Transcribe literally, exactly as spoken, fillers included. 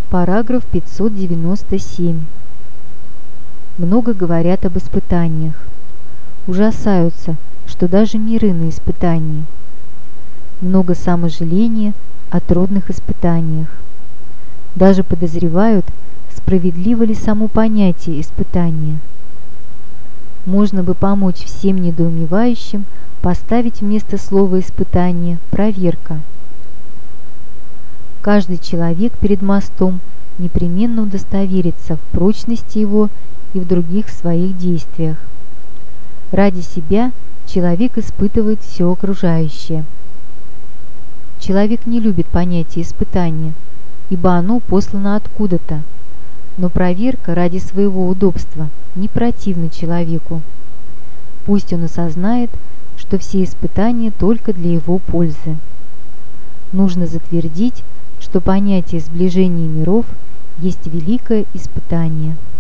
Параграф пятьсот девяносто семь. Много говорят об испытаниях. Ужасаются, что даже миры на испытании. Много саможаления о трудных испытаниях. Даже подозревают, справедливо ли само понятие испытания. Можно бы помочь всем недоумевающим поставить вместо слова «испытание» проверка. Каждый человек перед мостом непременно удостоверится в прочности его и в других своих действиях. Ради себя человек испытывает все окружающее. Человек не любит понятие испытания, ибо оно послано откуда-то, но проверка ради своего удобства не противна человеку. Пусть он осознает, что все испытания только для его пользы. Нужно затвердить, что понятие сближения миров есть великое испытание.